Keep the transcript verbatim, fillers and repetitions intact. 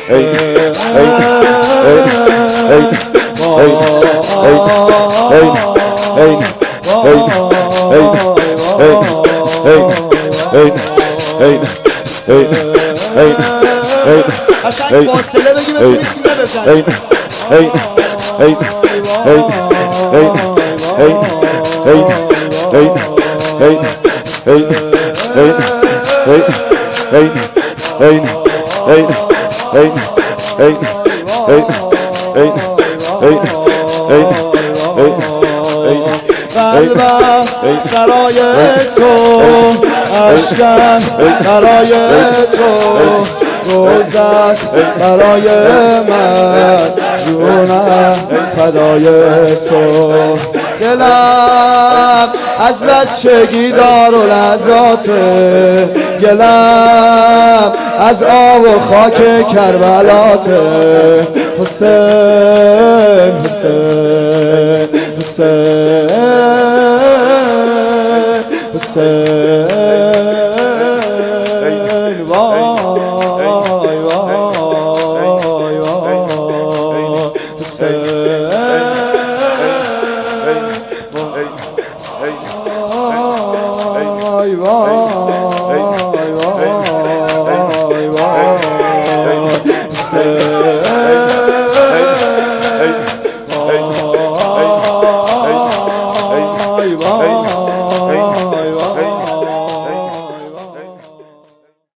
قشنگ فاصله بگی بتونی سینه بزنی. قلبم سرای تو، عشقم برای تو، روزت برای من، جونم فدای تو. دلم از بچگی دار و لحظاته، گلم از آب و خاک کربلاته. حسین حسین حسین حسین